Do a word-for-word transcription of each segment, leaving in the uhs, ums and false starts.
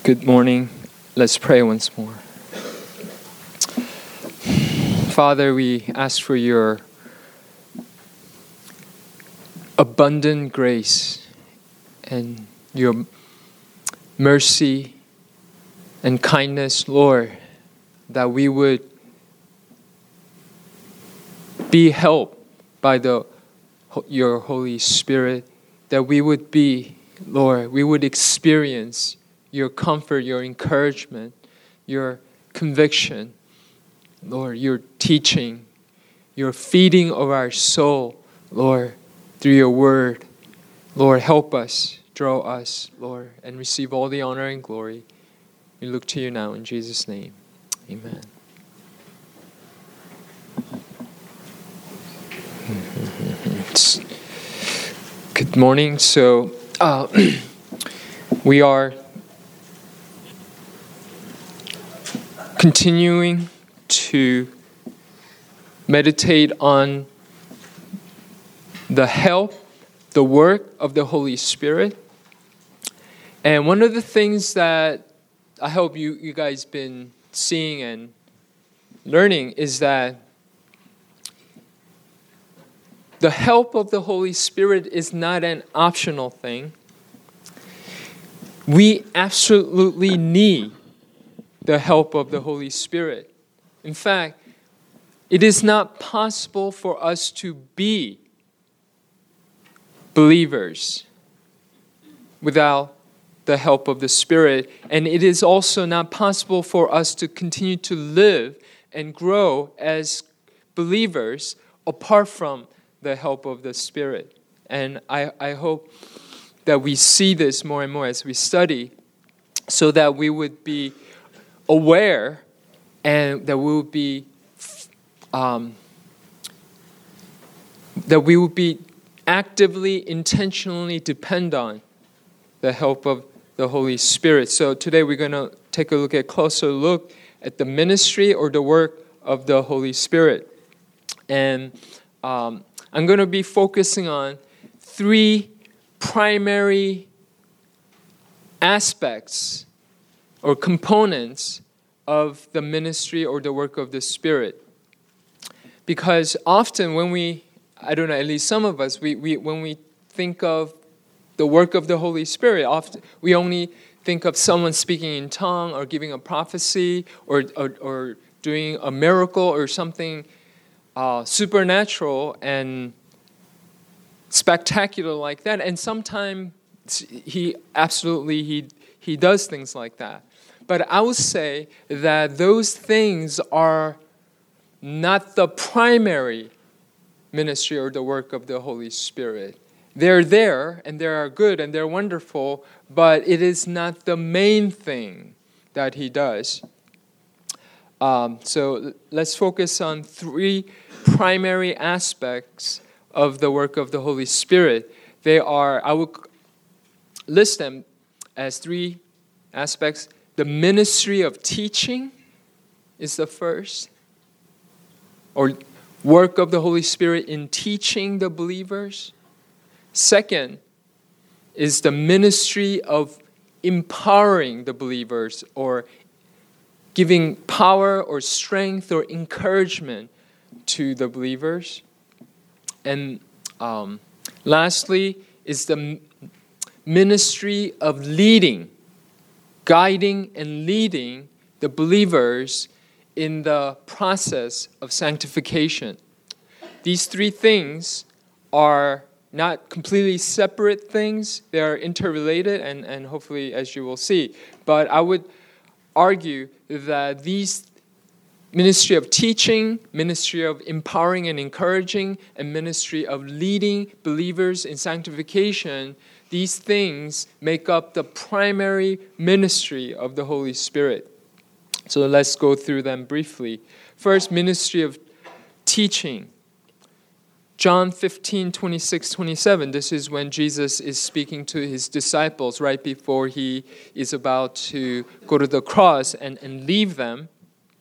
Good morning. Let's pray once more. Father, we ask for your abundant grace and your mercy and kindness, Lord, that we would be helped by the your Holy Spirit, that we would be, Lord, we would experience your comfort, your encouragement, your conviction, Lord, your teaching, your feeding of our soul, Lord, through your word. Lord, help us, draw us, Lord, and receive all the honor and glory. We look to you now in Jesus' name. Amen. Good morning. So, uh, we are continuing to meditate on the help, the work of the Holy Spirit. And one of the things that I hope you, you guys been seeing and learning is that the help of the Holy Spirit is not an optional thing. We absolutely need the help of the Holy Spirit. In fact, it is not possible for us to be believers without the help of the Spirit. And it is also not possible for us to continue to live and grow as believers apart from the help of the Spirit. And I, I hope that we see this more and more as we study, so that we would be aware and that we would be um, that we would be actively, intentionally depend on the help of the Holy Spirit. So today we're going to take a look at closer look at the ministry or the work of the Holy Spirit. And um, I'm going to be focusing on three primary aspects or components of the ministry or the work of the Spirit. Because often when we, I don't know, at least some of us, we, we when we think of the work of the Holy Spirit, often we only think of someone speaking in tongue or giving a prophecy or or, or doing a miracle or something uh, supernatural and spectacular like that. And sometimes he absolutely he he does things like that. But I would say that those things are not the primary ministry or the work of the Holy Spirit. They're there and they are good and they're wonderful, but it is not the main thing that he does. Um, so let's focus on three primary aspects of the work of the Holy Spirit. They are, I would list them as three aspects. The ministry of teaching is the first, or work of the Holy Spirit in teaching the believers. Second is the ministry of empowering the believers, or giving power or strength or encouragement to the believers. And um, lastly is the ministry of leading, guiding and leading the believers in the process of sanctification. These three things are not completely separate things. They are interrelated, and, and hopefully, as you will see. But I would argue that these ministry of teaching, ministry of empowering and encouraging, and ministry of leading believers in sanctification, these things make up the primary ministry of the Holy Spirit. So let's go through them briefly. First, ministry of teaching. John fifteen, twenty-six, twenty-seven. This is when Jesus is speaking to his disciples right before he is about to go to the cross and, and leave them.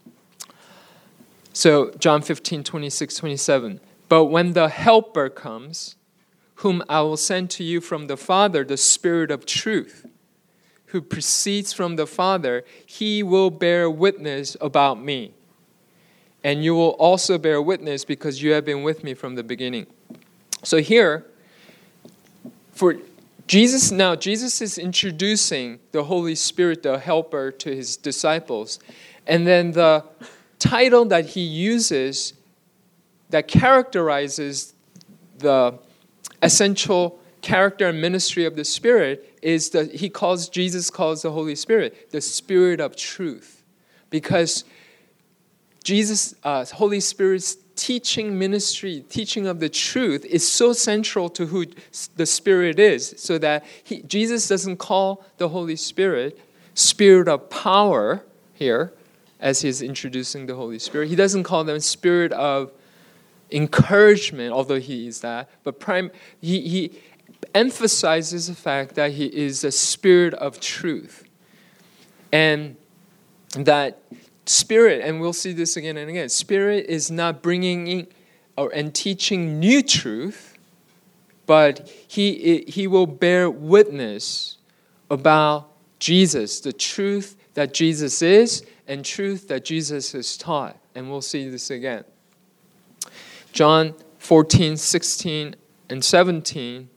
So John fifteen, twenty-six, twenty-seven. But when the Helper comes, whom I will send to you from the Father, the Spirit of truth, who proceeds from the Father, he will bear witness about me. And you will also bear witness because you have been with me from the beginning. So here, for Jesus, now Jesus is introducing the Holy Spirit, the helper, to his disciples. And then the title that he uses that characterizes the essential character and ministry of the Spirit is that he calls, Jesus calls the Holy Spirit the Spirit of truth. Because Jesus, uh, Holy Spirit's teaching ministry, teaching of the truth is so central to who the Spirit is, so that he, Jesus doesn't call the Holy Spirit Spirit of power here, as he's introducing the Holy Spirit. He doesn't call them Spirit of encouragement, although he is that, but prime, he, he emphasizes the fact that he is a Spirit of truth. And that Spirit, and we'll see this again and again, Spirit is not bringing in or and teaching new truth, but he he will bear witness about Jesus, the truth that Jesus is, and truth that Jesus has taught. And we'll see this again. John fourteen, sixteen, and seventeen,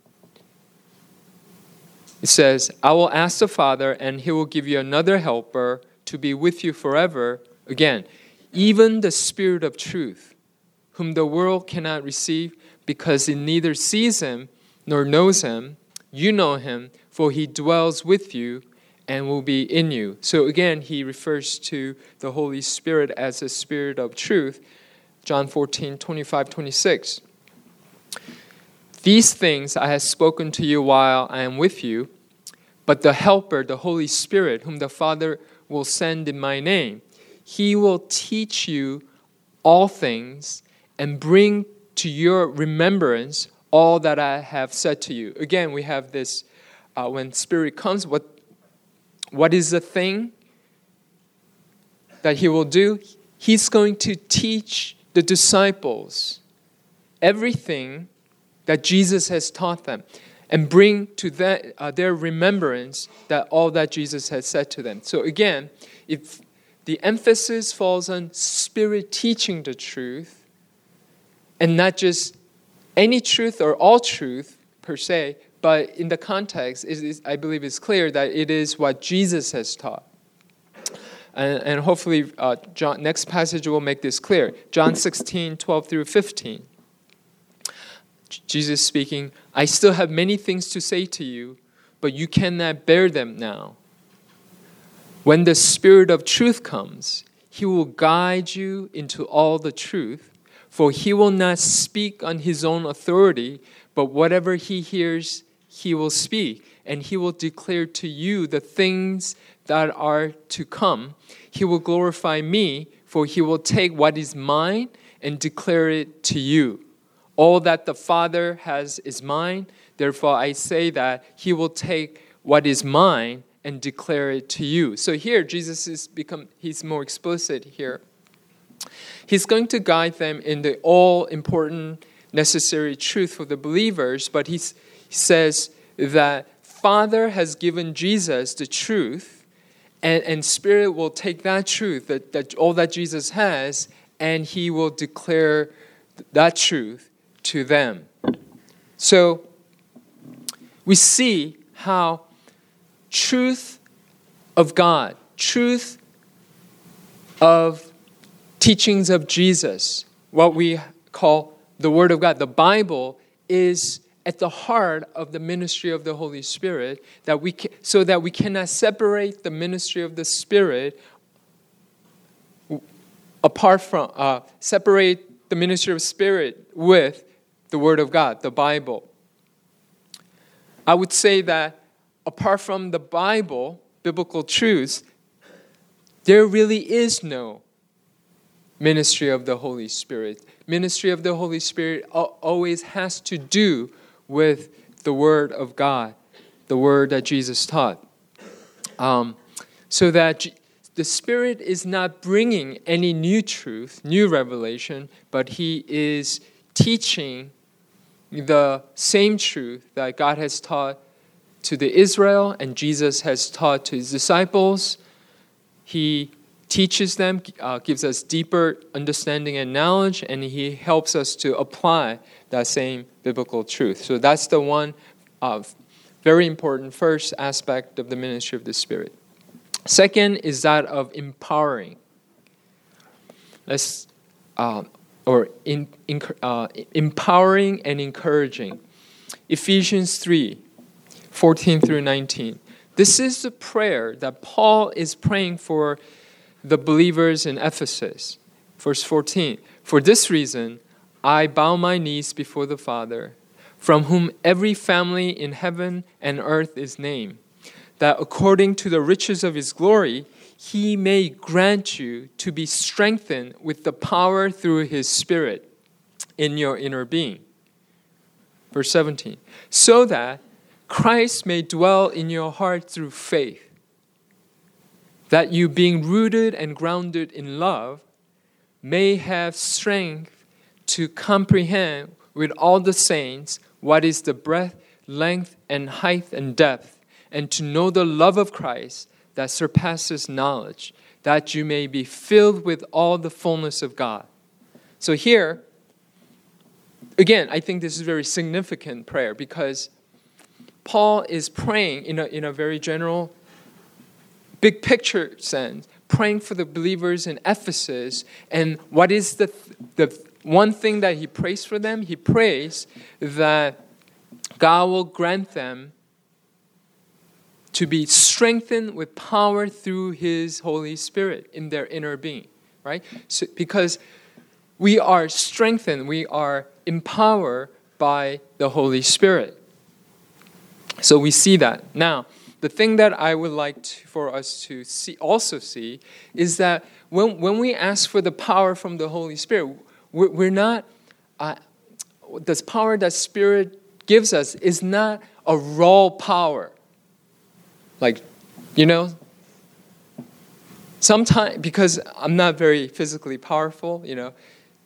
it says, I will ask the Father, and he will give you another helper to be with you forever. Again, even the Spirit of truth, whom the world cannot receive because it neither sees him nor knows him. You know him, for he dwells with you and will be in you. So again, he refers to the Holy Spirit as a Spirit of truth. John fourteen, twenty-five, twenty-six. These things I have spoken to you while I am with you, but the Helper, the Holy Spirit, whom the Father will send in my name, he will teach you all things and bring to your remembrance all that I have said to you. Again, we have this, uh, when Spirit comes, what, what is the thing that he will do? He's going to teach the disciples everything that Jesus has taught them and bring to that, uh, their remembrance that all that Jesus has said to them. So again, if the emphasis falls on Spirit teaching the truth and not just any truth or all truth per se, but in the context, it is, I believe it's clear that it is what Jesus has taught. And, and hopefully, uh, John, next passage will make this clear. John sixteen, twelve through fifteen. Jesus speaking, I still have many things to say to you, but you cannot bear them now. When the Spirit of truth comes, he will guide you into all the truth, for he will not speak on his own authority, but whatever he hears, he will speak, and he will declare to you the things that are to come. He will glorify me, for he will take what is mine and declare it to you. All that the Father has is mine. Therefore, I say that he will take what is mine and declare it to you. So here, Jesus is become, he's more explicit here. He's going to guide them in the all-important, necessary truth for the believers, but he says that Father has given Jesus the truth, and, and Spirit will take that truth, that, that all that Jesus has, and he will declare that truth to them. So we see how truth of God, truth of teachings of Jesus, what we call the Word of God, the Bible, is at the heart of the ministry of the Holy Spirit, that we can, so that we cannot separate the ministry of the Spirit apart from, uh, separate the ministry of Spirit with the Word of God, the Bible. I would say that apart from the Bible, biblical truths, there really is no ministry of the Holy Spirit. Ministry of the Holy Spirit always has to do with the Word of God, the Word that Jesus taught. Um, so that the Spirit is not bringing any new truth, new revelation, but He is teaching the same truth that God has taught to the Israel, and Jesus has taught to his disciples. He teaches them, uh, gives us deeper understanding and knowledge, and he helps us to apply that same biblical truth. So that's the one uh, very important first aspect of the ministry of the Spirit. Second is that of empowering. Let's, uh, or in, in, uh, empowering and encouraging. Ephesians three, fourteen through nineteen. This is the prayer that Paul is praying for the believers in Ephesus. Verse fourteen. For this reason, I bow my knees before the Father, from whom every family in heaven and earth is named, that according to the riches of his glory, he may grant you to be strengthened with the power through his Spirit in your inner being. Verse seventeen. So that Christ may dwell in your heart through faith, that you, being rooted and grounded in love, may have strength to comprehend with all the saints what is the breadth, length, and height and depth, and to know the love of Christ that surpasses knowledge, that you may be filled with all the fullness of God. So here, again, I think this is a very significant prayer because Paul is praying in a, in a very general, big picture sense, praying for the believers in Ephesus. And what is the the one thing that he prays for them? He prays that God will grant them to be strengthened with power through his Holy Spirit in their inner being, right? So, because we are strengthened, we are empowered by the Holy Spirit. So we see that. Now, the thing that I would like to, for us to see, also see, is that when when we ask for the power from the Holy Spirit, we're, we're not, uh, this power that Spirit gives us is not a raw power. Like, you know, sometimes, because I'm not very physically powerful, you know,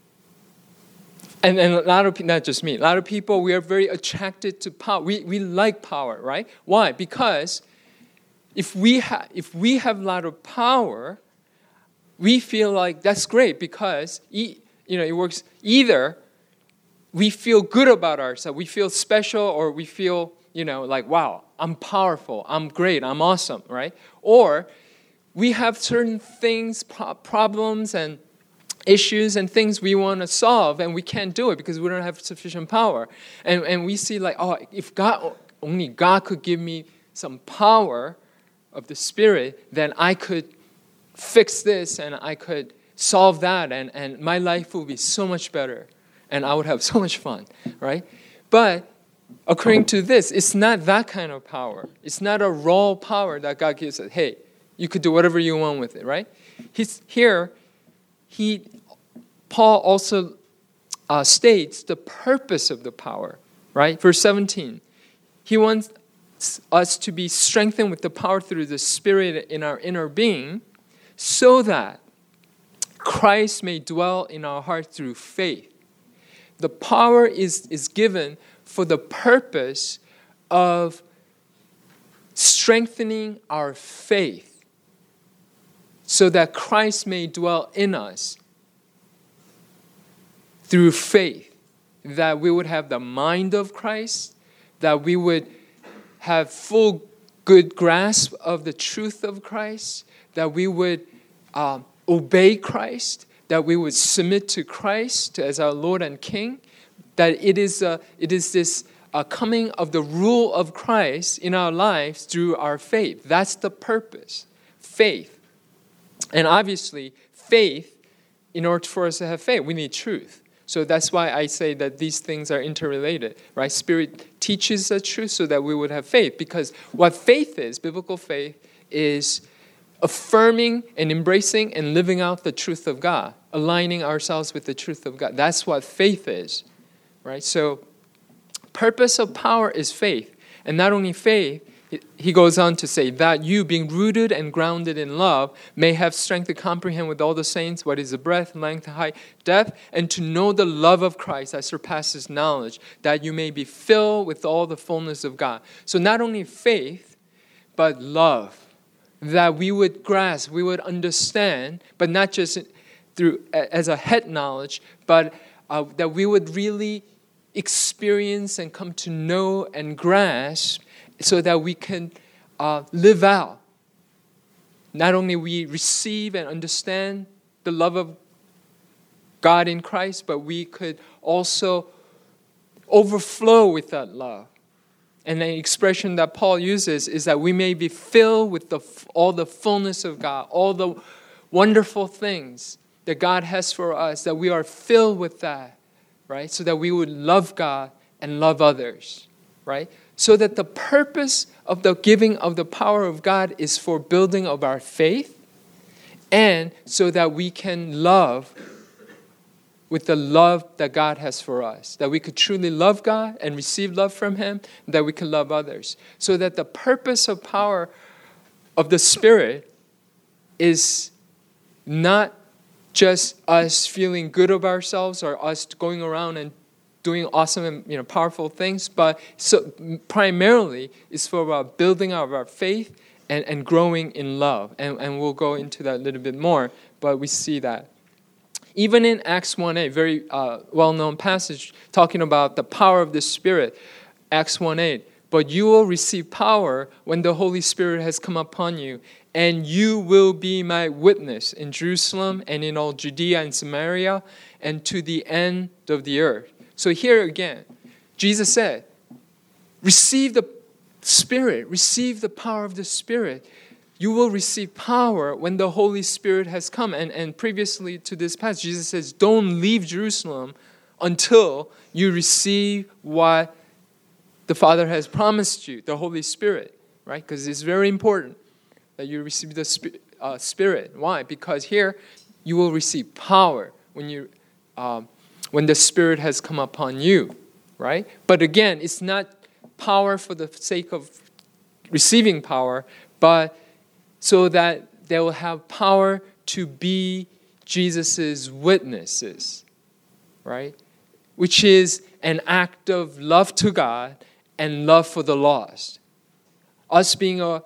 And, and a lot of people, not just me, a lot of people, we are very attracted to power. We we like power, right? Why? Because if we have if we have a lot of power, we feel like that's great because e- you know it works. Either we feel good about ourselves, we feel special, or we feel you know like wow, I'm powerful, I'm great, I'm awesome, right? Or we have certain things, pro- problems, and issues and things we want to solve, and we can't do it because we don't have sufficient power. And and we see like, oh, if God, only God could give me some power of the Spirit, then I could fix this and I could solve that, and, and my life will be so much better, and I would have so much fun, right? But according to this, it's not that kind of power. It's not a raw power that God gives us. Hey, you could do whatever you want with it, right? He's here. He, Paul also uh, states the purpose of the power, right? Verse seventeen, he wants us to be strengthened with the power through the Spirit in our inner being, so that Christ may dwell in our heart through faith. The power is, is given for the purpose of strengthening our faith, so that Christ may dwell in us through faith, that we would have the mind of Christ, that we would have full good grasp of the truth of Christ, that we would um, obey Christ, that we would submit to Christ as our Lord and King, that it is a, it is this uh, coming of the rule of Christ in our lives through our faith. That's the purpose, faith. And obviously, faith, in order for us to have faith, we need truth. So that's why I say that these things are interrelated, right? Spirit teaches the truth so that we would have faith. Because what faith is, biblical faith, is affirming and embracing and living out the truth of God, aligning ourselves with the truth of God. That's what faith is, right? So purpose of power is faith. And not only faith, He- He goes on to say, that you, being rooted and grounded in love, may have strength to comprehend with all the saints what is the breadth, length, height, depth, and to know the love of Christ that surpasses knowledge, that you may be filled with all the fullness of God. So not only faith, but love, that we would grasp, we would understand, but not just through as a head knowledge, but uh, that we would really experience and come to know and grasp, so that we can uh, live out. Not only we receive and understand the love of God in Christ, but we could also overflow with that love. And the expression that Paul uses is that we may be filled with the, all the fullness of God, all the wonderful things that God has for us, that we are filled with that, right? So that we would love God and love others, right? So that the purpose of the giving of the power of God is for building of our faith, and so that we can love with the love that God has for us. That we could truly love God and receive love from Him, and that we can love others. So that the purpose of power of the Spirit is not just us feeling good of ourselves or us going around and doing awesome and you know powerful things, but so primarily it's for our building of our faith and, and growing in love. And, and we'll go into that a little bit more, but we see that. Even in Acts one eight, very uh, well-known passage talking about the power of the Spirit, Acts one eight, but you will receive power when the Holy Spirit has come upon you, and you will be my witness in Jerusalem and in all Judea and Samaria and to the end of the earth. So here again, Jesus said, receive the Spirit, receive the power of the Spirit. You will receive power when the Holy Spirit has come. And, and previously to this passage, Jesus says, don't leave Jerusalem until you receive what the Father has promised you, the Holy Spirit, right? Because it's very important that you receive the Sp- uh, Spirit. Why? Because here you will receive power when you um, when the Spirit has come upon you, right? But again, it's not power for the sake of receiving power, but so that they will have power to be Jesus' witnesses, right? Which is an act of love to God and love for the lost. Us being a,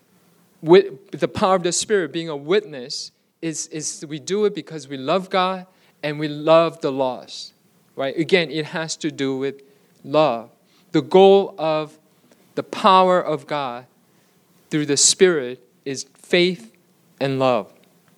with the power of the Spirit, being a witness, is, is we do it because we love God and we love the lost, right? Again, it has to do with love. The goal of the power of God through the Spirit is faith and love.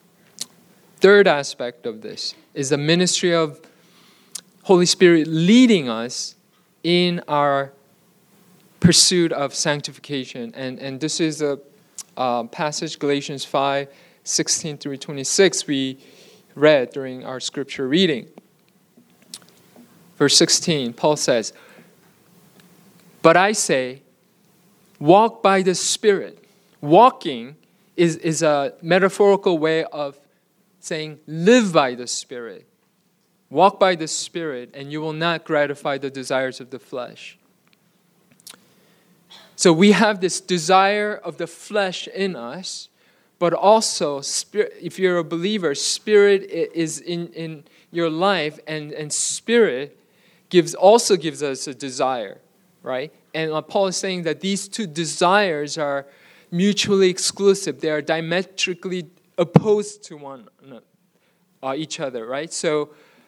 Third aspect of this is the ministry of Holy Spirit leading us in our pursuit of sanctification. And, and this is a uh, passage, Galatians five, sixteen through twenty-six, we read during our scripture reading. Verse sixteen, Paul says, but I say, walk by the Spirit. Walking is, is a metaphorical way of saying, live by the Spirit. Walk by the Spirit, and you will not gratify the desires of the flesh. So we have this desire of the flesh in us, but also, spirit, if you're a believer, Spirit is in, in your life, and, and Spirit gives also gives us a desire, right? And Paul is saying that these two desires are mutually exclusive. They are diametrically opposed to one uh, each other, right? So,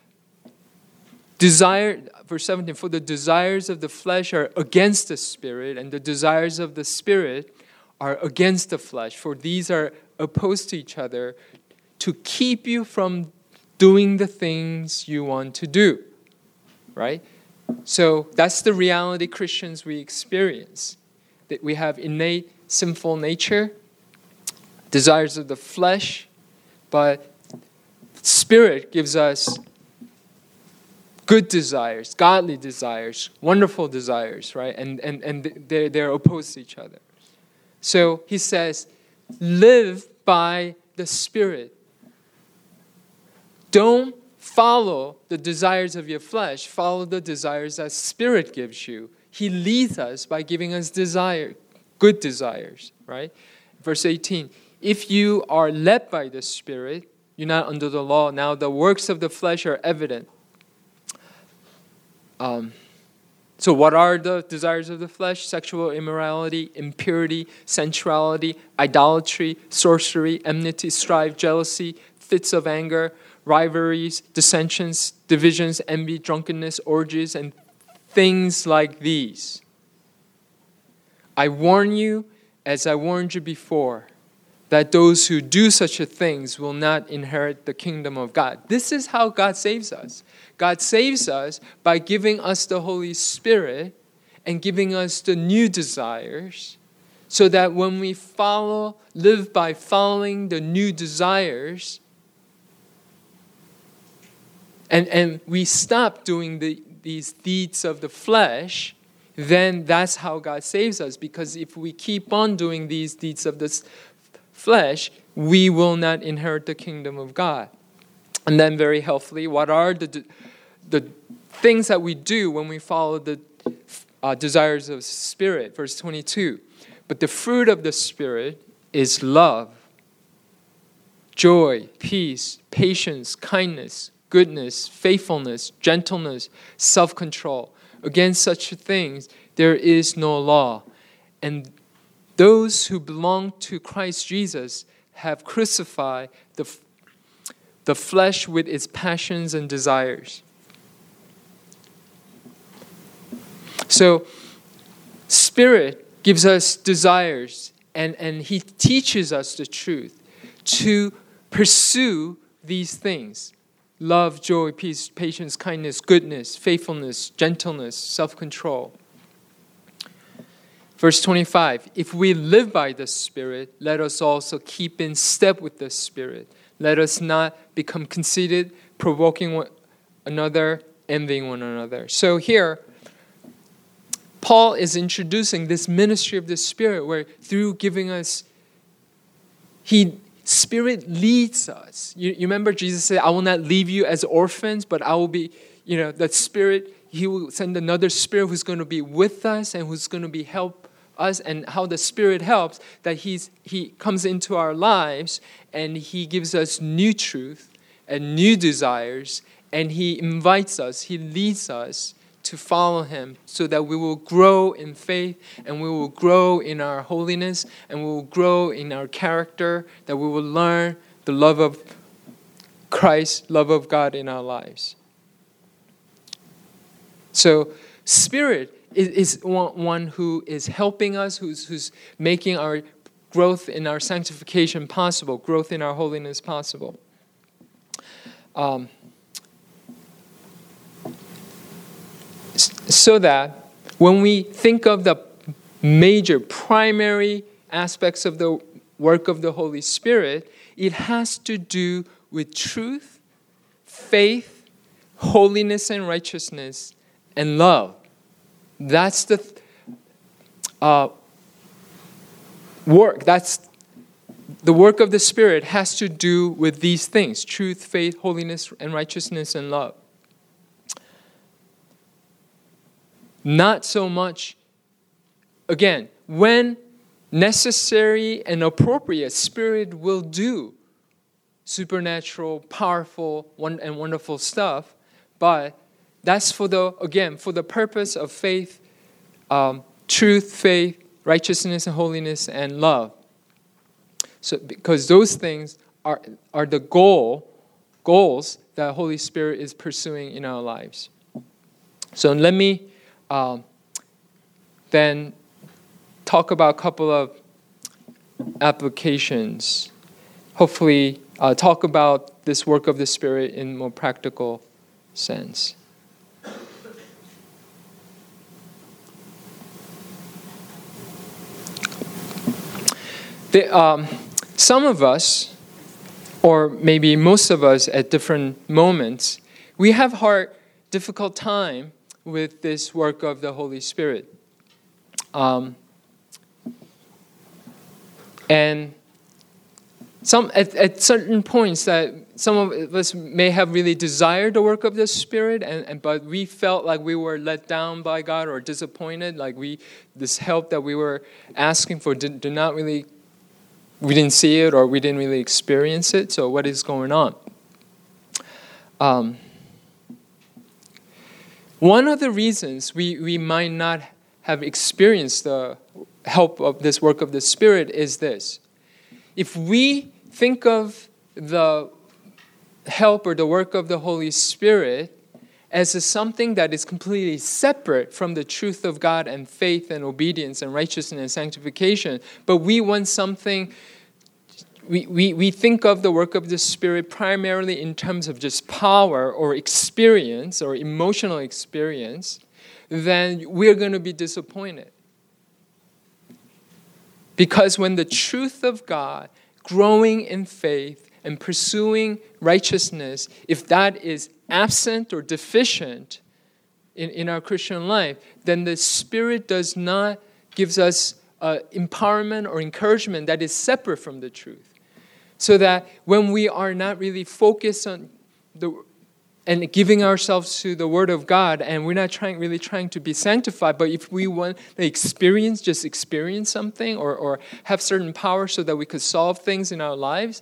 desire, verse seventeen, for the desires of the flesh are against the Spirit, and the desires of the Spirit are against the flesh. For these are opposed to each other to keep you from doing the things you want to do, right? So that's the reality Christians we experience. That we have innate sinful nature, desires of the flesh, but Spirit gives us good desires, godly desires, wonderful desires, right? And and and they're, they're opposed to each other. So he says, live by the Spirit. Don't follow the desires of your flesh. Follow the desires that Spirit gives you. He leads us by giving us desire, good desires, right? Verse eighteen, if you are led by the Spirit, you're not under the law. Now the works of the flesh are evident. Um, so what are the desires of the flesh? Sexual immorality, impurity, sensuality, idolatry, sorcery, enmity, strife, jealousy, fits of anger, rivalries, dissensions, divisions, envy, drunkenness, orgies, and things like these. I warn you, as I warned you before, that those who do such a things will not inherit the kingdom of God. This is how God saves us. God saves us by giving us the Holy Spirit and giving us the new desires, so that when we follow, live by following the new desires, and, and we stop doing the, these deeds of the flesh, then that's how God saves us. Because if we keep on doing these deeds of the flesh, we will not inherit the kingdom of God. And then very helpfully, what are the the things that we do when we follow the uh, desires of the Spirit? Verse twenty-two, but the fruit of the Spirit is love, joy, peace, patience, kindness, goodness, faithfulness, gentleness, self-control. Against such things there is no law. And those who belong to Christ Jesus have crucified the, the flesh with its passions and desires. So, Spirit gives us desires, and, and He teaches us the truth to pursue these things. Love, joy, peace, patience, kindness, goodness, faithfulness, gentleness, self-control. Verse twenty-five, if we live by the Spirit, let us also keep in step with the Spirit. Let us not become conceited, provoking one another, envying one another. So here, Paul is introducing this ministry of the Spirit, where through giving us, He Spirit leads us. You, you remember Jesus said, I will not leave you as orphans, but I will be, you know, that Spirit, He will send another Spirit who's going to be with us and who's going to be help us. And how the Spirit helps, that he's, He comes into our lives and He gives us new truth and new desires, and He invites us, He leads us to follow Him, so that we will grow in faith, and we will grow in our holiness, and we will grow in our character, that we will learn the love of Christ, love of God in our lives. So Spirit is, is one, one who is helping us, who's, who's making our growth in our sanctification possible, growth in our holiness possible. Um, So that when we think of the major, primary aspects of the work of the Holy Spirit, it has to do with truth, faith, holiness and righteousness, and love. That's the uh, work. That's the work of the Spirit has to do with these things: truth, faith, holiness, and righteousness, and love. Not so much, again, when necessary and appropriate, Spirit will do supernatural, powerful, and wonderful stuff, but that's for the, again, for the purpose of faith, um, truth, faith, righteousness, and holiness, and love. So, because those things are, are the goal, goals that the Holy Spirit is pursuing in our lives. So let me Um, then talk about a couple of applications. Hopefully, uh, talk about this work of the Spirit in more practical sense. The, um, some of us, or maybe most of us at different moments, we have hard, difficult time with this work of the Holy Spirit. Um, and some at, at certain points that some of us may have really desired the work of the Spirit, and, and but we felt like we were let down by God or disappointed, like we this help that we were asking for did, did not really, we didn't see it or we didn't really experience it. So what is going on? Um, one of the reasons we, we might not have experienced the help of this work of the Spirit is this. If we think of the help or the work of the Holy Spirit as a something that is completely separate from the truth of God and faith and obedience and righteousness and sanctification, but we want something, we, we, we think of the work of the Spirit primarily in terms of just power or experience or emotional experience, then we're going to be disappointed. Because when the truth of God, growing in faith and pursuing righteousness, if that is absent or deficient in, in our Christian life, then the Spirit does not give us uh, empowerment or encouragement that is separate from the truth. So that when we are not really focused on the and giving ourselves to the Word of God, and we're not trying really trying to be sanctified, but if we want to experience, just experience something or, or have certain power so that we could solve things in our lives,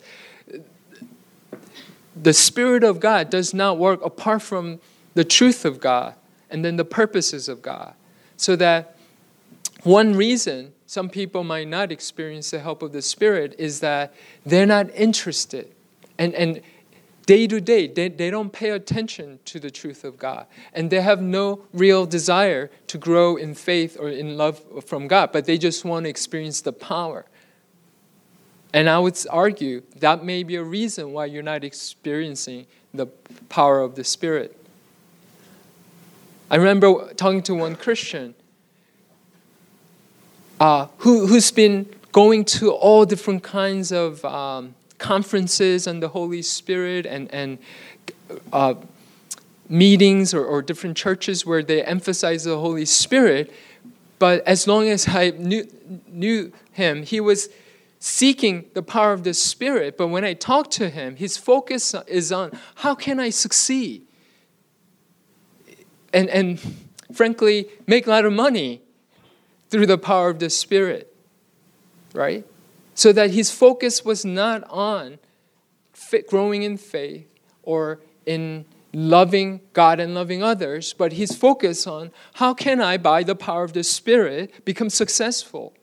the Spirit of God does not work apart from the truth of God and then the purposes of God. So that one reason some people might not experience the help of the Spirit is that they're not interested. And, and day to day, they, they don't pay attention to the truth of God. And they have no real desire to grow in faith or in love from God, but they just want to experience the power. And I would argue that may be a reason why you're not experiencing the power of the Spirit. I remember talking to one Christian uh, who, who's been going to all different kinds of um, conferences on the Holy Spirit and, and uh, meetings or, or different churches where they emphasize the Holy Spirit. But as long as I knew, knew him, he was seeking the power of the Spirit. But when I talk to him, his focus is on how can I succeed? And, and frankly, make a lot of money through the power of the Spirit, right? So that his focus was not on fit, growing in faith or in loving God and loving others, but his focus on how can I, by the power of the Spirit, become successful.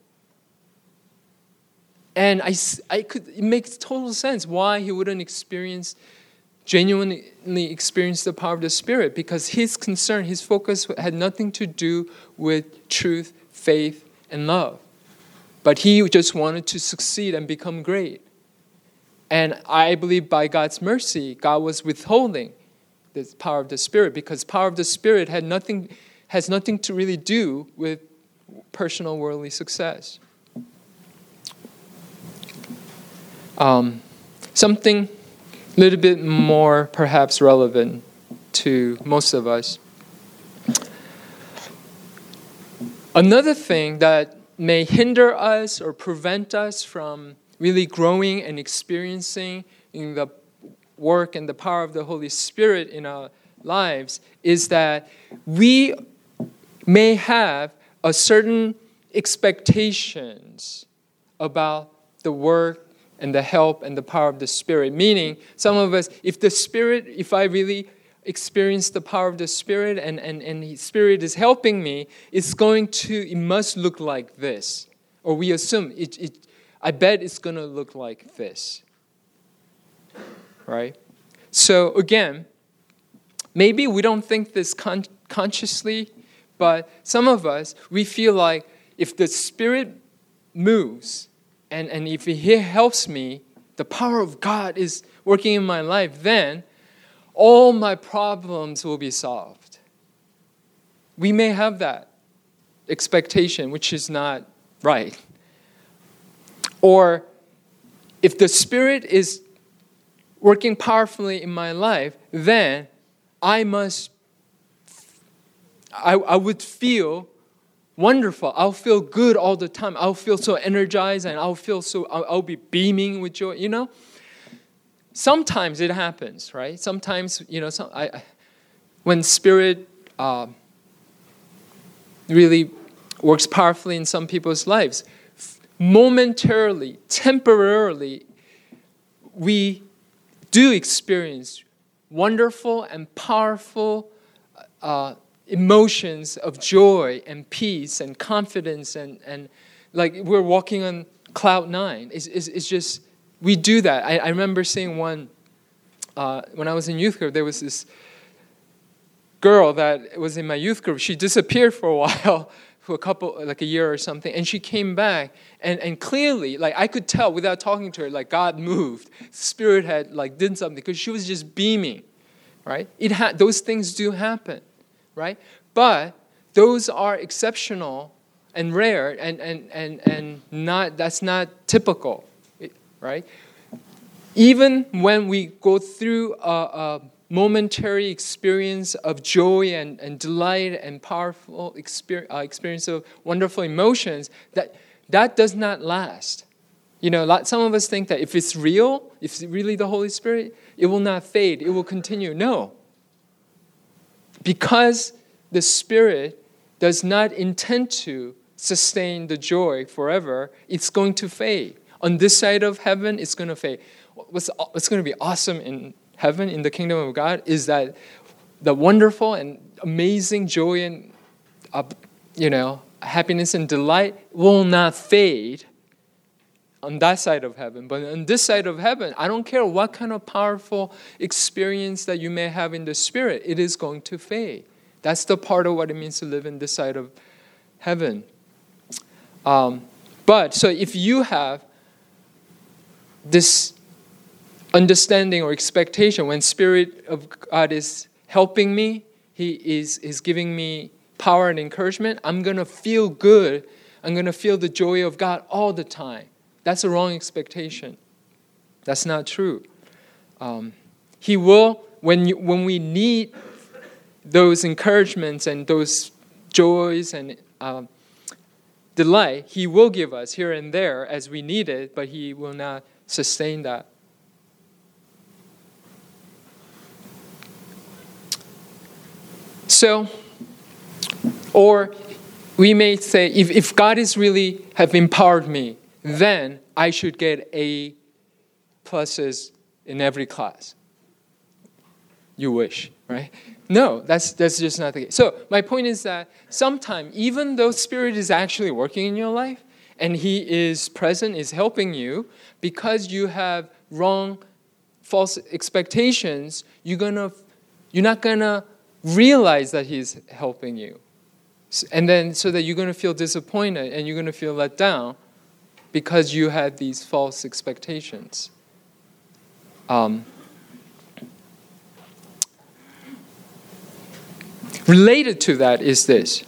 And I, I could, it makes total sense why he wouldn't experience, genuinely experience the power of the Spirit, because his concern, his focus had nothing to do with truth, faith, and love. But he just wanted to succeed and become great. And I believe by God's mercy, God was withholding the power of the Spirit, because power of the Spirit had nothing, has nothing to really do with personal worldly success. Um, something a little bit more perhaps relevant to most of us. Another thing that may hinder us or prevent us from really growing and experiencing in the work and the power of the Holy Spirit in our lives is that we may have a certain expectations about the work and the help and the power of the Spirit. Meaning, some of us, if the Spirit, if I really experience the power of the Spirit and, and, and the Spirit is helping me, it's going to, it must look like this. Or we assume, it, it, I bet it's going to look like this. Right? So again, maybe we don't think this con- consciously, but some of us, we feel like if the Spirit moves, and, and if He helps me, the power of God is working in my life, then all my problems will be solved. We may have that expectation, which is not right. Or if the Spirit is working powerfully in my life, then I must, I, I would feel wonderful. I'll feel good all the time. I'll feel so energized and I'll feel so, I'll, I'll be beaming with joy, you know? Sometimes it happens, right? Sometimes, you know, some, I, when Spirit uh, really works powerfully in some people's lives, momentarily, temporarily, we do experience wonderful and powerful uh, emotions of joy and peace and confidence and, and like we're walking on cloud nine. It's, it's, it's just, we do that. I, I remember seeing one, uh, when I was in youth group, there was this girl that was in my youth group. She disappeared for a while, for a couple, like a year or something, and she came back, and, and clearly, like I could tell without talking to her, like God moved, Spirit had like did something, because she was just beaming, right? It ha- those things do happen, right? But those are exceptional and rare, and and and and not that's not typical, right? Even when we go through a, a momentary experience of joy and, and delight and powerful experience, uh, experience of wonderful emotions, that that does not last. You know, lot, some of us think that if it's real, if it's really the Holy Spirit, it will not fade, it will continue. No. Because the Spirit does not intend to sustain the joy forever, it's going to fade. On this side of heaven, it's going to fade. What's, what's going to be awesome in heaven, in the kingdom of God, is that the wonderful and amazing joy and, uh, you know, happiness and delight will not fade on that side of heaven. But on this side of heaven, I don't care what kind of powerful experience that you may have in the Spirit, it is going to fade. That's the part of what it means to live in this side of heaven. Um, but, so if you have this understanding or expectation, when Spirit of God is helping me, He is, is giving me power and encouragement, I'm going to feel good. I'm going to feel the joy of God all the time. That's a wrong expectation. That's not true. Um, he will, when you, when we need those encouragements and those joys and uh, delight, He will give us here and there as we need it, but He will not sustain that. So, or we may say, if, if God is really have empowered me, then I should get A pluses in every class. You wish, right? No, that's that's just not the case. So my point is that sometimes, even though Spirit is actually working in your life, and He is present, is helping you, because you have wrong, false expectations, you're gonna, you're not gonna realize that He's helping you. And then so that you're going to feel disappointed and you're going to feel let down because you had these false expectations. Um, related to that is this.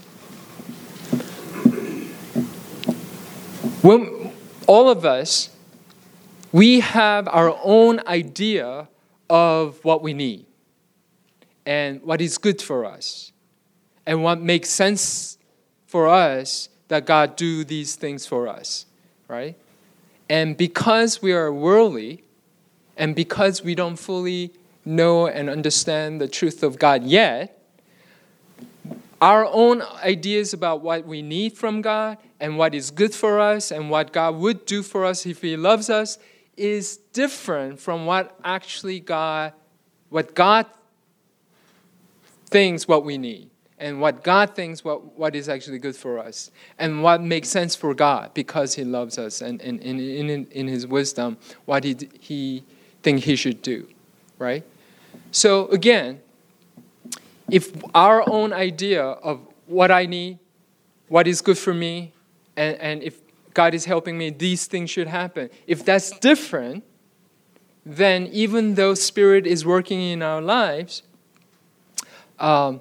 When all of us, we have our own idea of what we need and what is good for us, and what makes sense for us that God do these things for us, right? And because we are worldly, and because we don't fully know and understand the truth of God yet, our own ideas about what we need from God and what is good for us and what God would do for us if He loves us is different from what actually God, what God thinks what we need, and what God thinks what, what is actually good for us, and what makes sense for God because He loves us, and in in, in, in His wisdom, what He He think He should do, right? So again, if our own idea of what I need, what is good for me, and, and if God is helping me, these things should happen. If that's different, then even though Spirit is working in our lives, Um,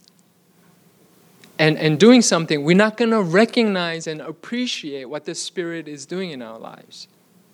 and, and doing something, we're not going to recognize and appreciate what the Spirit is doing in our lives.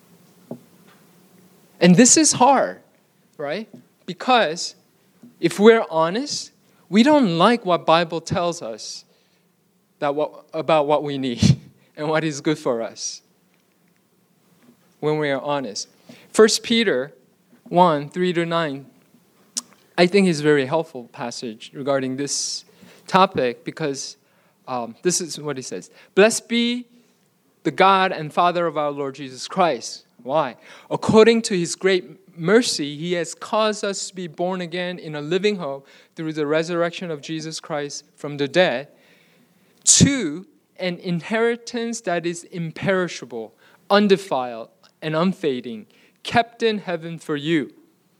And this is hard, right? Because if we're honest, we don't like what Bible tells us that what, about what we need and what is good for us when we are honest. First Peter one, three to nine, I think is a very helpful passage regarding this topic because um, this is what he says. Blessed be the God and Father of our Lord Jesus Christ. Why? According to his great mercy, he has caused us to be born again in a living hope through the resurrection of Jesus Christ from the dead, to an inheritance that is imperishable, undefiled, and unfading, kept in heaven for you,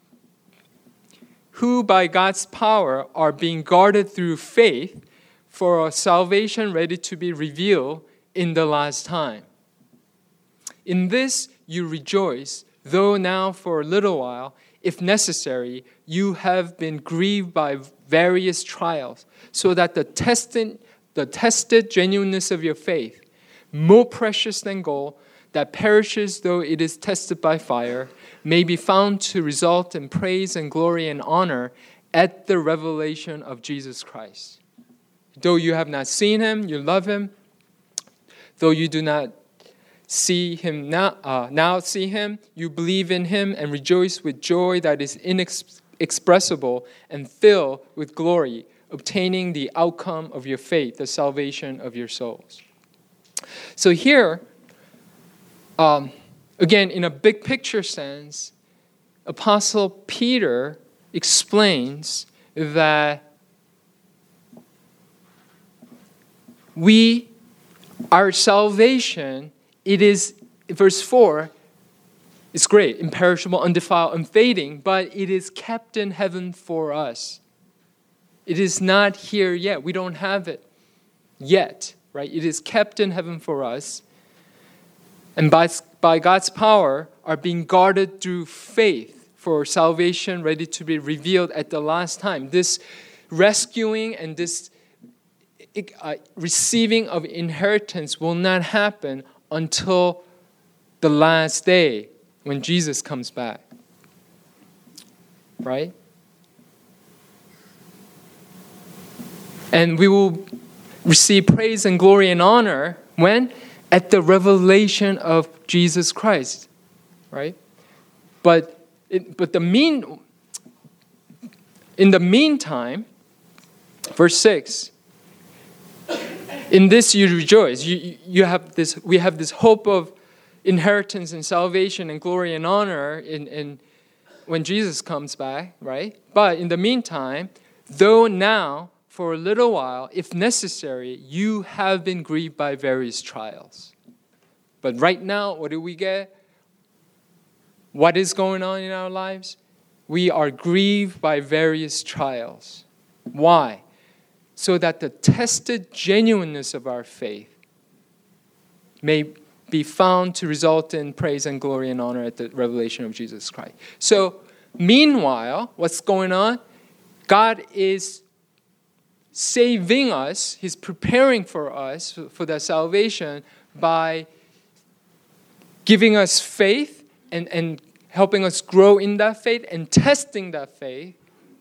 who by God's power are being guarded through faith for a salvation ready to be revealed in the last time. In this you rejoice, though now for a little while, if necessary, you have been grieved by various trials, so that the tested, the tested genuineness of your faith, more precious than gold, that perishes though it is tested by fire, may be found to result in praise and glory and honor at the revelation of Jesus Christ. Though you have not seen him, you love him. Though you do not see him now, uh, now see him, you believe in him and rejoice with joy that is inexpressible and filled with glory, obtaining the outcome of your faith, the salvation of your souls. So here, um, again, in a big picture sense, Apostle Peter explains that we, our salvation, it is, verse four, it's great, imperishable, undefiled, unfading, but it is kept in heaven for us. It is not here yet. We don't have it yet, right? It is kept in heaven for us. And by, by God's power are being guarded through faith for salvation ready to be revealed at the last time. This rescuing and this uh, receiving of inheritance will not happen until the last day when Jesus comes back. Right? And we will receive praise and glory and honor when? At the revelation of Jesus Christ, right? But it, but the mean in the meantime, verse six. In this you rejoice. You you have this. We have this hope of inheritance and salvation and glory and honor in, in when Jesus comes back, right? But in the meantime, though now for a little while, if necessary, you have been grieved by various trials. But right now, what do we get? What is going on in our lives? We are grieved by various trials. Why? So that the tested genuineness of our faith may be found to result in praise and glory and honor at the revelation of Jesus Christ. So, meanwhile, what's going on? God is saving us, he's preparing for us for that salvation by giving us faith and, and helping us grow in that faith and testing that faith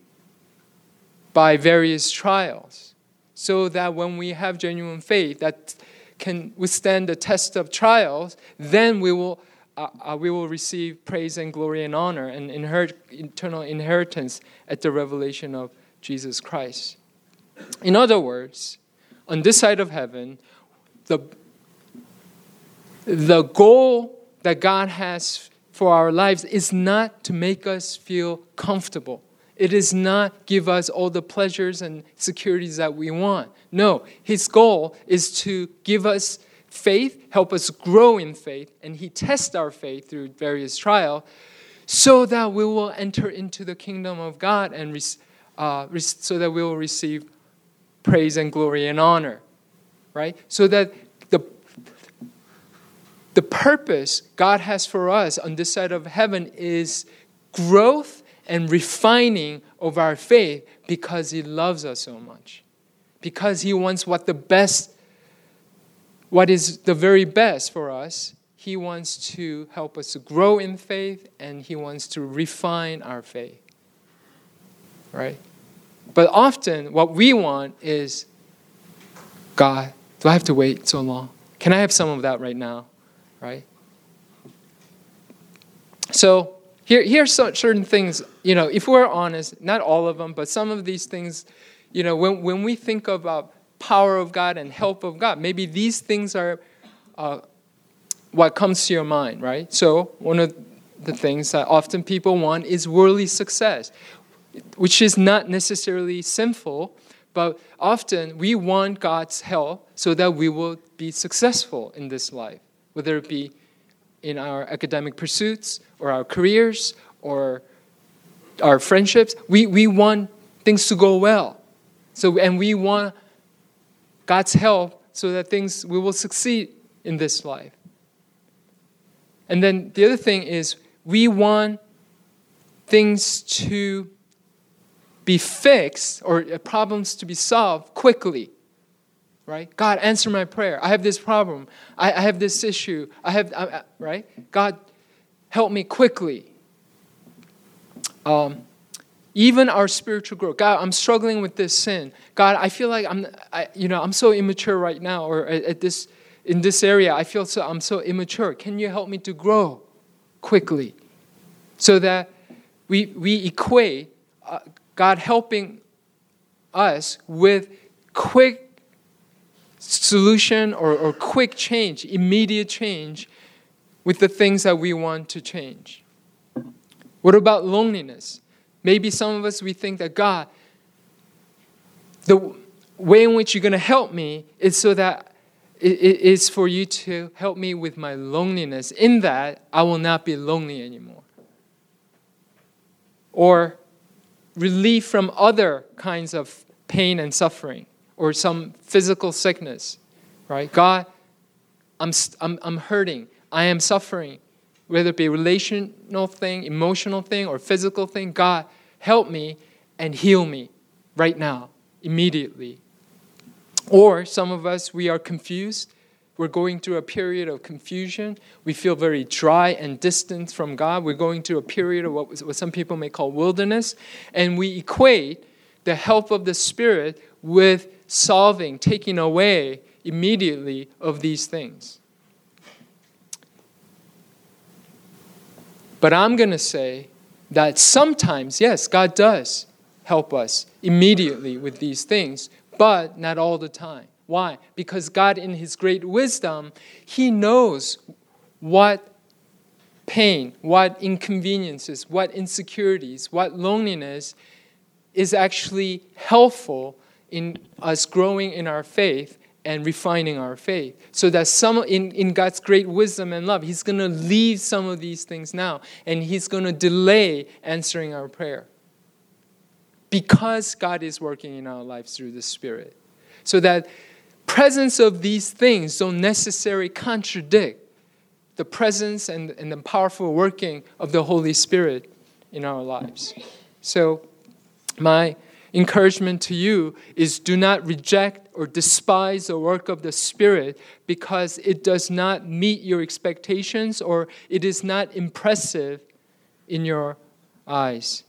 by various trials. So that when we have genuine faith that can withstand the test of trials, then we will uh, uh, we will receive praise and glory and honor and inherit eternal inheritance at the revelation of Jesus Christ. In other words, on this side of heaven, the, the goal that God has for our lives is not to make us feel comfortable. It is not give us all the pleasures and securities that we want. No, his goal is to give us faith, help us grow in faith, and he tests our faith through various trials so that we will enter into the kingdom of God and uh, so that we will receive praise and glory and honor, right? So that the, the purpose God has for us on this side of heaven is growth and refining of our faith because he loves us so much. Because he wants what the best, what is the very best for us. He wants to help us to grow in faith and he wants to refine our faith, right? But often what we want is, God, Do I have to wait so long? Can I have some of that right now? Right? So here, here's certain things, you know, if we're honest, not all of them, but some of these things, you know, when, when we think about power of God and help of God, maybe these things are uh, what comes to your mind, right? So one of the things that often people want is worldly success, which is not necessarily sinful, but often we want God's help so that we will be successful in this life, whether it be in our academic pursuits or our careers or our friendships. We, we want things to go well. So, and we want God's help so that things, we will succeed in this life. And then the other thing is we want things to be fixed or problems to be solved quickly, right? God, answer my prayer. I have this problem. I, I have this issue. I have, I, right? God, help me quickly. Um, even our spiritual growth. God, I'm struggling with this sin. God, I feel like I'm, I, you know, I'm so immature right now, or at, at this, in this area, I feel so, I'm so immature. Can you help me to grow quickly, so that we we equate uh, God helping us with quick solution or, or quick change, immediate change with the things that we want to change. What about loneliness? Maybe some of us, we think that God, the way in which you're going to help me is so that it is for you to help me with my loneliness. In that, I will not be lonely anymore. Or relief from other kinds of pain and suffering, or some physical sickness, right? God, I'm I'm I'm hurting. I am suffering, whether it be a relational thing, emotional thing, or physical thing. God, help me and heal me right now, immediately. Or some of us, we are confused. We're going through a period of confusion. We feel very dry and distant from God. We're going through a period of what, what some people may call wilderness. And we equate the help of the Spirit with solving, taking away immediately of these things. But I'm going to say that sometimes, yes, God does help us immediately with these things, but not all the time. Why? Because God, in His great wisdom, He knows what pain, what inconveniences, what insecurities, what loneliness is actually helpful in us growing in our faith and refining our faith. So that some in, in God's great wisdom and love, He's going to leave some of these things now, and He's going to delay answering our prayer. Because God is working in our lives through the Spirit. So that presence of these things don't necessarily contradict the presence and, and the powerful working of the Holy Spirit in our lives. So my encouragement to you is do not reject or despise the work of the Spirit because it does not meet your expectations or it is not impressive in your eyes.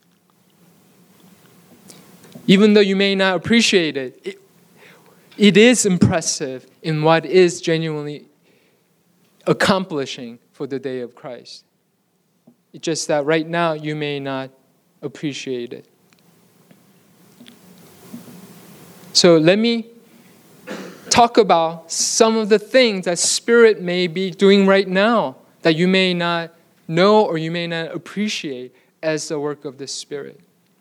Even though you may not appreciate it, it, it is impressive in what is genuinely accomplishing for the day of Christ. It's just that right now you may not appreciate it. So let me talk about some of the things that Spirit may be doing right now that you may not know or you may not appreciate as the work of the Spirit.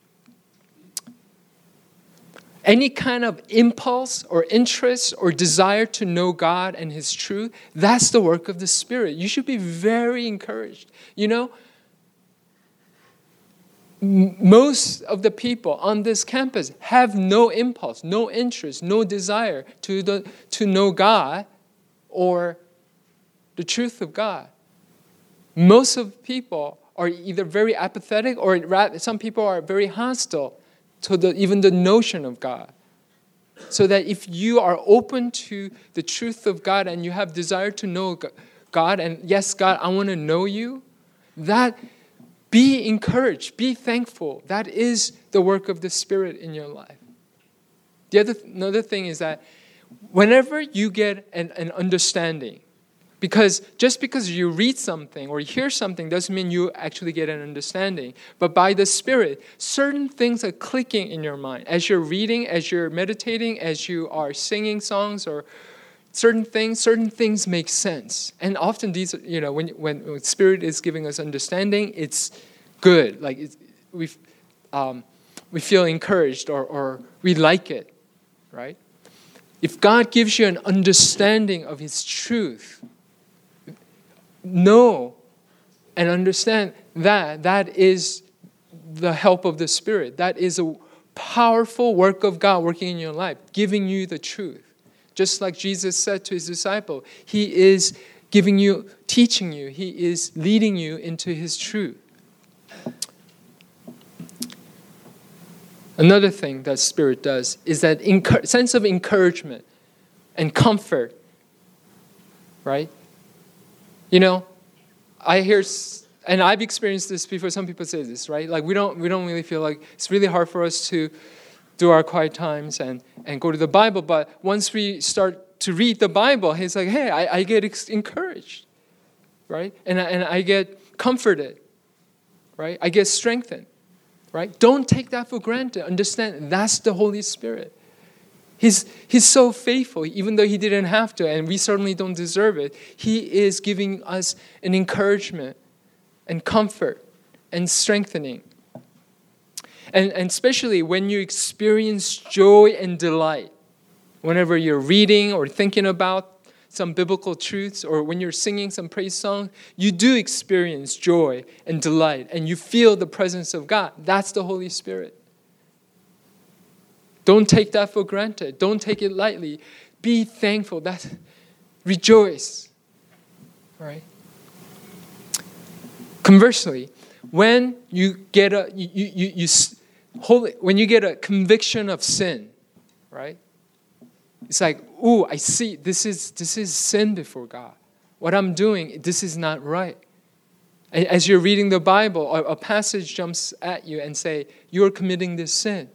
Any kind of impulse or interest or desire to know God and His truth, that's the work of the Spirit. You should be very encouraged. You know, m- most of the people on this campus have no impulse, no interest, no desire to, the, to know God or the truth of God. Most of people are either very apathetic or some people are very hostile to the, even the notion of God. So that if you are open to the truth of God and you have desire to know God, and yes, God, I want to know you, that be encouraged, be thankful. That is the work of the Spirit in your life. The other another thing is that Whenever you get an, an understanding, because just because you read something or hear something doesn't mean you actually get an understanding. But by the Spirit, certain things are clicking in your mind. As you're reading, as you're meditating, as you are singing songs or certain things, certain things make sense. And often these, you know, when when, when Spirit is giving us understanding, it's good. Like it's, we um, we feel encouraged or or we like it, right? If God gives you an understanding of His truth, know and understand that that is the help of the Spirit. That is a powerful work of God working in your life, giving you the truth. Just like Jesus said to His disciple, He is giving you, teaching you, He is leading you into His truth. Another thing that Spirit does is that encu- sense of encouragement and comfort, right? You know, I hear, and I've experienced this before. Some people say this, right? Like we don't, we don't really feel like it's really hard for us to do our quiet times and, and go to the Bible. But once we start to read the Bible, it's like, hey, I, I get ex- encouraged, right? And I, and I get comforted, right? I get strengthened. Right? Don't take that for granted. Understand that's the Holy Spirit. He's, he's so faithful, even though He didn't have to, and we certainly don't deserve it. He is giving us an encouragement and comfort and strengthening. And, and especially when you experience joy and delight, whenever you're reading or thinking about some biblical truths, or when you're singing some praise song, you do experience joy and delight, and you feel the presence of God. That's the Holy Spirit. Don't take that for granted. Don't take it lightly. Be thankful. That rejoice. All right. Conversely, when you get a you you you, you hold, when you get a conviction of sin, right? It's like, ooh, I see, this is this is sin before God. What I'm doing, this is not right. As you're reading the Bible, a, a passage jumps at you and say, you're committing this sin.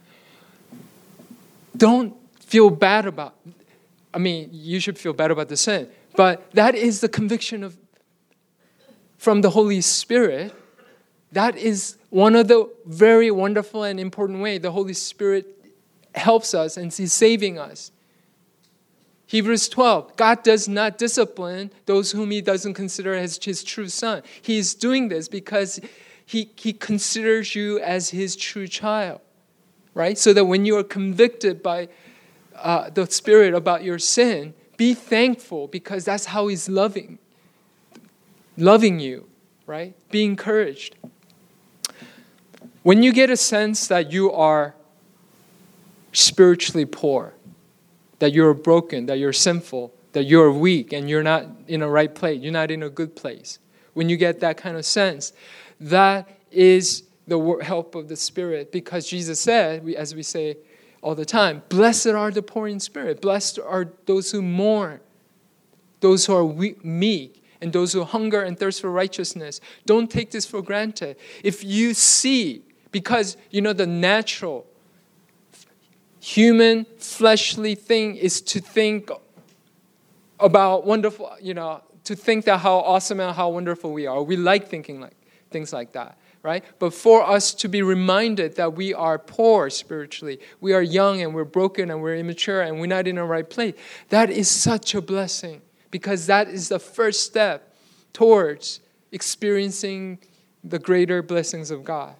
Don't feel bad about, I mean, you should feel bad about the sin, but that is the conviction of from the Holy Spirit. That is one of the very wonderful and important ways the Holy Spirit helps us and He's saving us. Hebrews twelve, God does not discipline those whom He doesn't consider as His true son. He is doing this because he, he considers you as His true child, right? So that when you are convicted by uh, the Spirit about your sin, be thankful because that's how He's loving, loving you, right? Be encouraged. When you get a sense that you are spiritually poor, that you're broken, that you're sinful, that you're weak, and you're not in a right place, you're not in a good place. When you get that kind of sense, that is the help of the Spirit, because Jesus said, we, as we say all the time, blessed are the poor in spirit, blessed are those who mourn, those who are weak, meek, and those who hunger and thirst for righteousness. Don't take this for granted. If you see, because you know the natural human fleshly thing is to think about wonderful, you know, to think that how awesome and how wonderful we are. We like thinking like things like that, right? But for us to be reminded that we are poor spiritually, we are young and we're broken and we're immature and we're not in the right place, that is such a blessing, because that is the first step towards experiencing the greater blessings of God.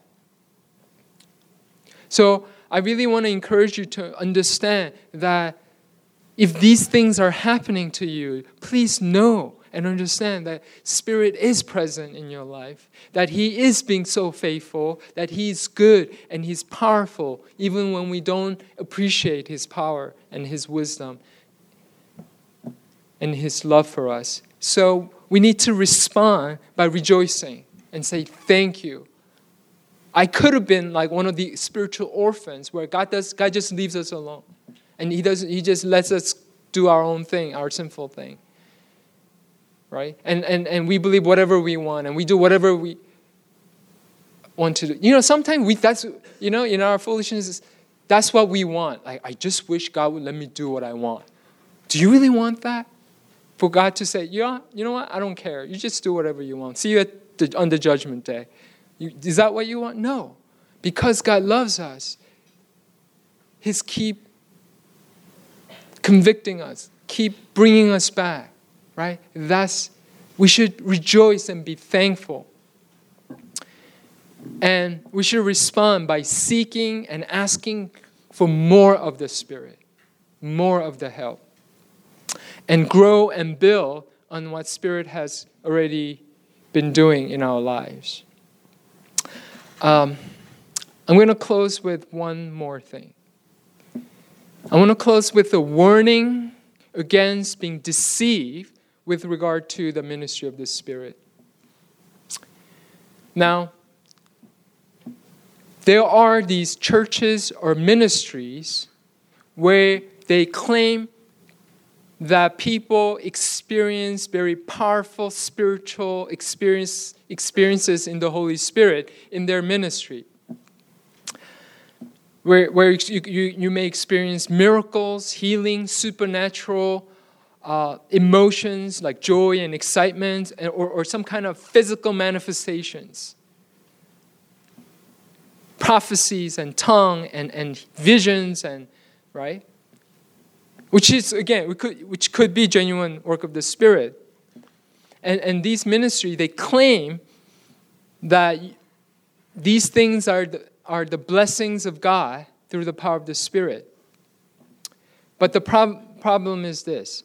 So I really want to encourage you to understand that if these things are happening to you, please know and understand that Spirit is present in your life, that He is being so faithful, that He is good and He's powerful, even when we don't appreciate His power and His wisdom and His love for us. So we need to respond by rejoicing and say, thank you. I could have been like one of the spiritual orphans where God does God just leaves us alone. And He doesn't He just lets us do our own thing, our sinful thing. Right? And and and we believe whatever we want and we do whatever we want to do. You know, sometimes we that's you know, in our foolishness, That's what we want. Like, I just wish God would let me do what I want. Do you really want that? For God to say, you know, you know what? I don't care. You just do whatever you want. See you at the, on the judgment day. You, is that what you want? No. Because God loves us, He's keep convicting us, keep bringing us back, right? That's, we should rejoice and be thankful. And we should respond by seeking and asking for more of the Spirit, more of the help, and grow and build on what Spirit has already been doing in our lives. Um, I'm going to close with one more thing. I want to close with a warning against being deceived with regard to the ministry of the Spirit. Now, there are these churches or ministries where they claim that people experience very powerful spiritual experience, experiences in the Holy Spirit in their ministry. Where, where you, you, you may experience miracles, healing, supernatural uh, emotions like joy and excitement, and, or, or some kind of physical manifestations. Prophecies and tongue and, and visions and right, which is again we could which could be genuine work of the Spirit, and and these ministry they claim that these things are the, are the blessings of God through the power of the Spirit. But the prob- problem is this: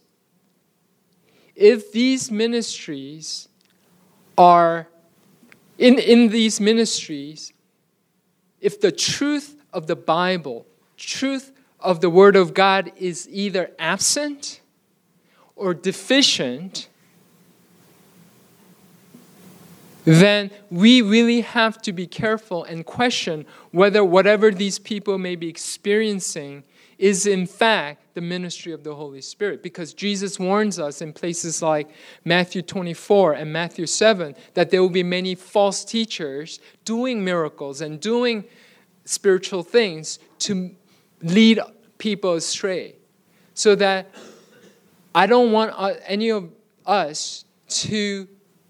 if these ministries are in in these ministries. If the truth of the Bible, truth of the Word of God is either absent or deficient, then we really have to be careful and question whether whatever these people may be experiencing is in fact the ministry of the Holy Spirit. Because Jesus warns us in places like Matthew twenty-four and Matthew seven that there will be many false teachers doing miracles and doing spiritual things to lead people astray. So that I don't want any of us to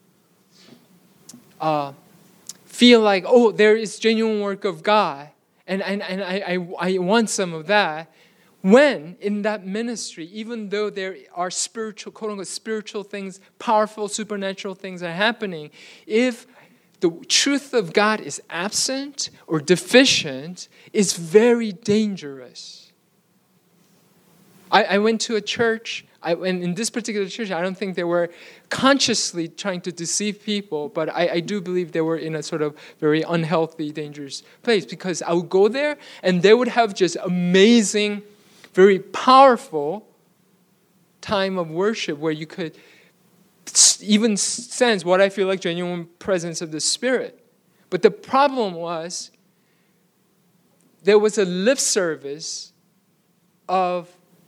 uh, feel like, oh, there is genuine work of God, and, and, and I, I, I want some of that. When in that ministry, even though there are spiritual, quote unquote, spiritual things, powerful supernatural things are happening, if the truth of God is absent or deficient, it's very dangerous. I, I went to a church, I, and in this particular church, I don't think they were consciously trying to deceive people, but I, I do believe they were in a sort of very unhealthy, dangerous place, because I would go there and they would have just amazing, very powerful time of worship where you could even sense what I feel like genuine presence of the Spirit. But the problem was there was a lip service of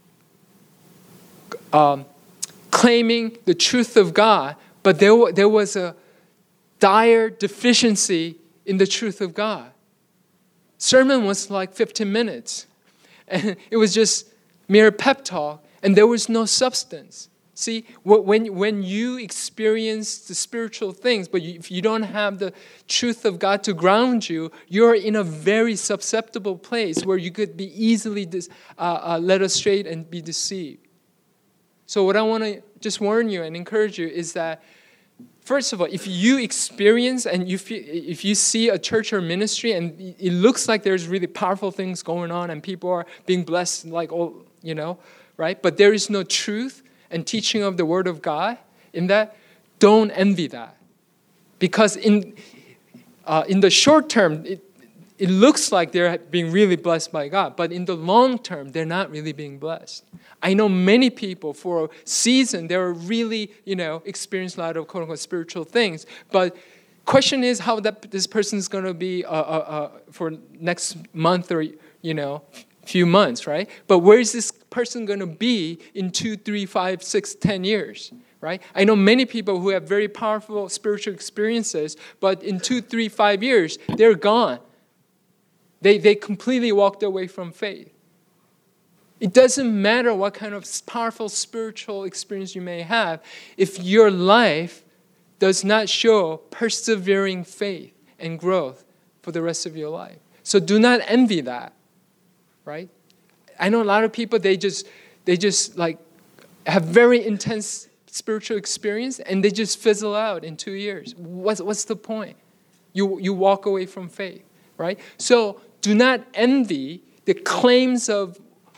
um, claiming the truth of God, but there, there was a dire deficiency in the truth of God. Sermon was like fifteen minutes. And it was just mere pep talk, and there was no substance. See, when, when you experience the spiritual things, but you, if you don't have the truth of God to ground you, you're in a very susceptible place where you could be easily dis, uh, uh, led astray and be deceived. So what I want to just warn you and encourage you is that, first of all, if you experience and you feel, if you see a church or ministry and it looks like there's really powerful things going on and people are being blessed like all, you know, right? But there is no truth and teaching of the Word of God in that, don't envy that. Because in uh, in the short term, it, it looks like they're being really blessed by God. But in the long term, they're not really being blessed. I know many people for a season, they were really, you know, experienced a lot of quote-unquote spiritual things. But question is how that this person is going to be uh, uh, uh, for next month or, you know, few months, right? But where is this person going to be in two, three, five, six, ten years, right? I know many people who have very powerful spiritual experiences, but in two, three, five years, they're gone. They, they completely walked away from faith. It doesn't matter what kind of powerful spiritual experience you may have if your life does not show persevering faith and growth for the rest of your life. So do not envy that, right? I know a lot of people, they just, they just like have very intense spiritual experience and they just fizzle out in two years. What's, what's the point? You, you walk away from faith, right? So do not envy the claims of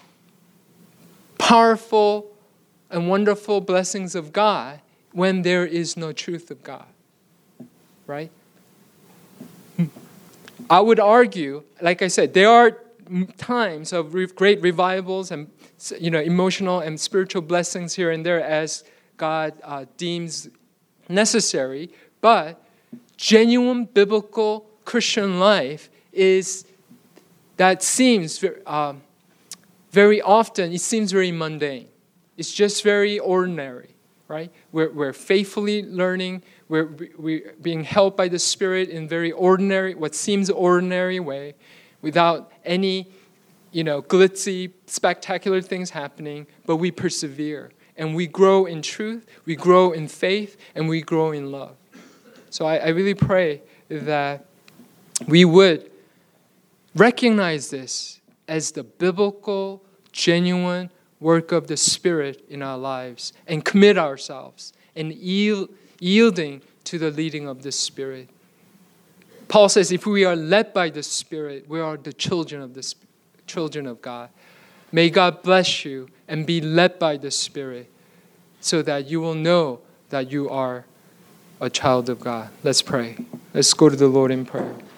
powerful and wonderful blessings of God when there is no truth of God, right? I would argue, like I said, there are times of great revivals and, you know, emotional and spiritual blessings here and there as God uh, deems necessary, but genuine biblical Christian life is that seems um, very often, it seems very mundane. It's just very ordinary, right? We're, we're faithfully learning. We're, we're being helped by the Spirit in very ordinary, what seems ordinary way, without any, you know, glitzy, spectacular things happening, but we persevere. And we grow in truth, we grow in faith, and we grow in love. So I, I really pray that we would recognize this as the biblical, genuine work of the Spirit in our lives and commit ourselves and yield, yielding to the leading of the Spirit. Paul says if we are led by the Spirit, we are the children of the children of God. May God bless you and be led by the Spirit so that you will know that you are a child of God. Let's pray. Let's go to the Lord in prayer.